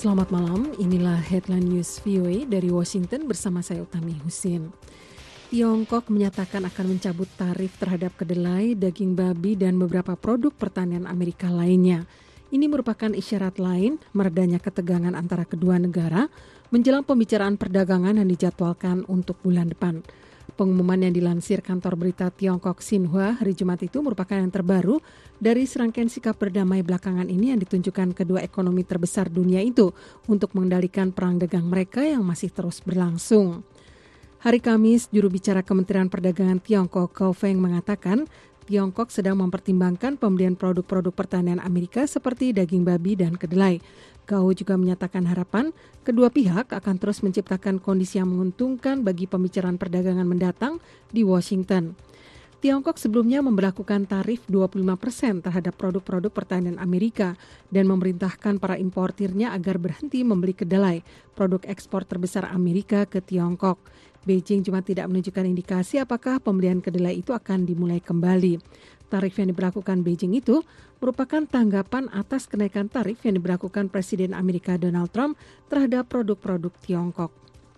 Selamat malam, inilah Headline News VOA dari Washington bersama saya Utami Husin. Tiongkok menyatakan akan mencabut tarif terhadap kedelai, daging babi, dan beberapa produk pertanian Amerika lainnya. Ini merupakan isyarat lain meredanya ketegangan antara kedua negara menjelang pembicaraan perdagangan yang dijadwalkan untuk bulan depan. Pengumuman yang dilansir kantor berita Tiongkok Xinhua hari Jumat itu merupakan yang terbaru dari serangkaian sikap berdamai belakangan ini yang ditunjukkan kedua ekonomi terbesar dunia itu untuk mengendalikan perang dagang mereka yang masih terus berlangsung. Hari Kamis, juru bicara Kementerian Perdagangan Tiongkok, Gao Feng, mengatakan Tiongkok sedang mempertimbangkan pembelian produk-produk pertanian Amerika seperti daging babi dan kedelai. Gao juga menyatakan harapan kedua pihak akan terus menciptakan kondisi yang menguntungkan bagi pembicaraan perdagangan mendatang di Washington. Tiongkok sebelumnya memberlakukan tarif 25% terhadap produk-produk pertanian Amerika dan memerintahkan para importirnya agar berhenti membeli kedelai, produk ekspor terbesar Amerika ke Tiongkok. Beijing cuma tidak menunjukkan indikasi apakah pembelian kedelai itu akan dimulai kembali. Tarif yang diberlakukan Beijing itu merupakan tanggapan atas kenaikan tarif yang diberlakukan Presiden Amerika Donald Trump terhadap produk-produk Tiongkok.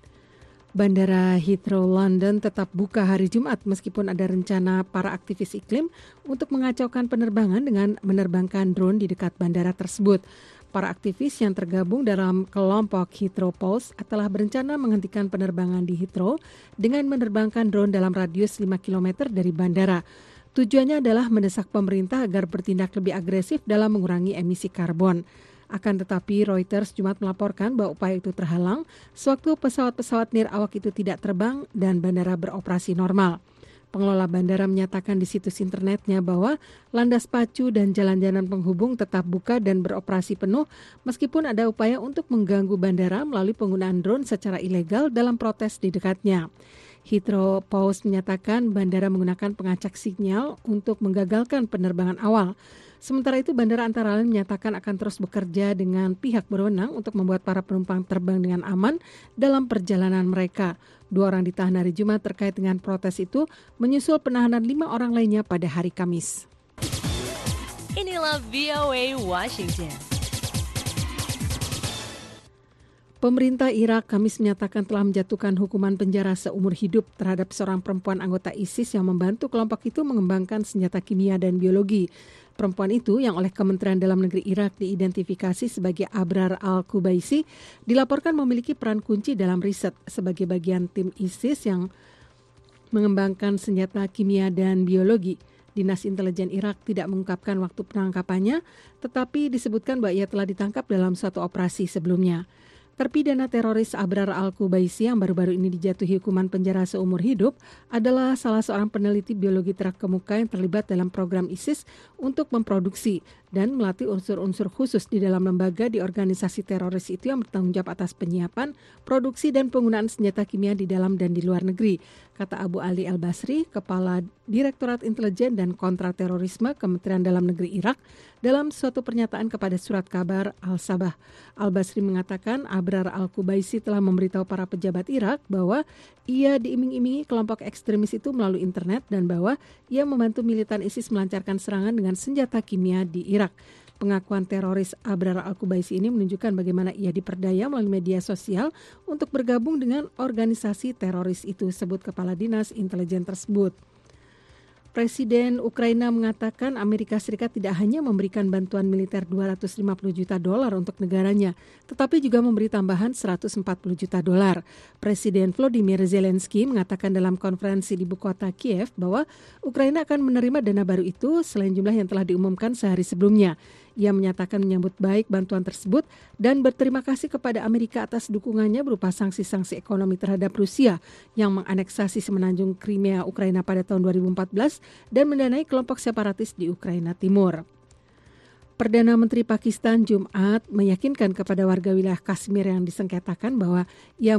Bandara Heathrow London tetap buka hari Jumat meskipun ada rencana para aktivis iklim untuk mengacaukan penerbangan dengan menerbangkan drone di dekat bandara tersebut. Para aktivis yang tergabung dalam kelompok Heathrow Pulse telah berencana menghentikan penerbangan di Heathrow dengan menerbangkan drone dalam radius 5 km dari bandara. Tujuannya adalah mendesak pemerintah agar bertindak lebih agresif dalam mengurangi emisi karbon. Akan tetapi Reuters Jumat melaporkan bahwa upaya itu terhalang sewaktu pesawat-pesawat nirawak itu tidak terbang dan bandara beroperasi normal. Pengelola bandara menyatakan di situs internetnya bahwa landas pacu dan jalan-jalan penghubung tetap buka dan beroperasi penuh meskipun ada upaya untuk mengganggu bandara melalui penggunaan drone secara ilegal dalam protes di dekatnya. Heathrow Post menyatakan bandara menggunakan pengacak sinyal untuk menggagalkan penerbangan awal. Sementara itu, bandara antara lain menyatakan akan terus bekerja dengan pihak berwenang untuk membuat para penumpang terbang dengan aman dalam perjalanan mereka. 2 orang ditahan hari Jumat terkait dengan protes itu, menyusul penahanan 5 orang lainnya pada hari Kamis. Inilah VOA Washington. Pemerintah Irak Kamis menyatakan telah menjatuhkan hukuman penjara seumur hidup terhadap seorang perempuan anggota ISIS yang membantu kelompok itu mengembangkan senjata kimia dan biologi. Perempuan itu yang oleh Kementerian Dalam Negeri Irak diidentifikasi sebagai Abrar al-Qubaisi dilaporkan memiliki peran kunci dalam riset sebagai bagian tim ISIS yang mengembangkan senjata kimia dan biologi. Dinas Intelijen Irak tidak mengungkapkan waktu penangkapannya, tetapi disebutkan bahwa ia telah ditangkap dalam suatu operasi sebelumnya. Terpidana teroris Abrar al-Qubaisi yang baru-baru ini dijatuhi hukuman penjara seumur hidup adalah salah seorang peneliti biologi terkemuka yang terlibat dalam program ISIS untuk memproduksi dan melatih unsur-unsur khusus di dalam lembaga di organisasi teroris itu yang bertanggung jawab atas penyiapan, produksi dan penggunaan senjata kimia di dalam dan di luar negeri, kata Abu Ali Al-Basri, Kepala Direktorat Intelijen dan Kontraterorisme Kementerian Dalam Negeri Irak, dalam suatu pernyataan kepada surat kabar Al-Sabah. Al-Basri mengatakan Abrar al-Qubaisi telah memberitahu para pejabat Irak bahwa ia diiming-imingi kelompok ekstremis itu melalui internet dan bahwa ia membantu militan ISIS melancarkan serangan dengan senjata kimia di Irak. Pengakuan teroris Abrar al-Qubaisi ini menunjukkan bagaimana ia diperdaya melalui media sosial untuk bergabung dengan organisasi teroris itu, sebut Kepala Dinas Intelijen tersebut. Presiden Ukraina mengatakan Amerika Serikat tidak hanya memberikan bantuan militer $250 juta untuk negaranya, tetapi juga memberi tambahan $140 juta. Presiden Volodymyr Zelensky mengatakan dalam konferensi di ibu kota Kiev bahwa Ukraina akan menerima dana baru itu selain jumlah yang telah diumumkan sehari sebelumnya. Ia menyatakan menyambut baik bantuan tersebut dan berterima kasih kepada Amerika atas dukungannya berupa sanksi-sanksi ekonomi terhadap Rusia yang menganeksasi semenanjung Crimea Ukraina pada tahun 2014 dan mendanai kelompok separatis di Ukraina Timur. Perdana Menteri Pakistan Jumat meyakinkan kepada warga wilayah Kashmir yang disengketakan bahwa ia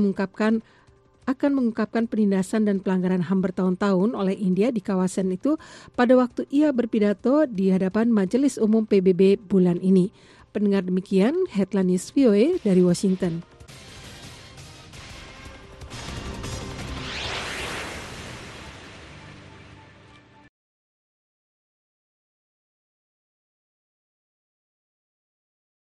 akan mengungkapkan penindasan dan pelanggaran HAM bertahun-tahun oleh India di kawasan itu pada waktu ia berpidato di hadapan Majelis Umum PBB bulan ini. Pendengar demikian, Headline News VOA dari Washington.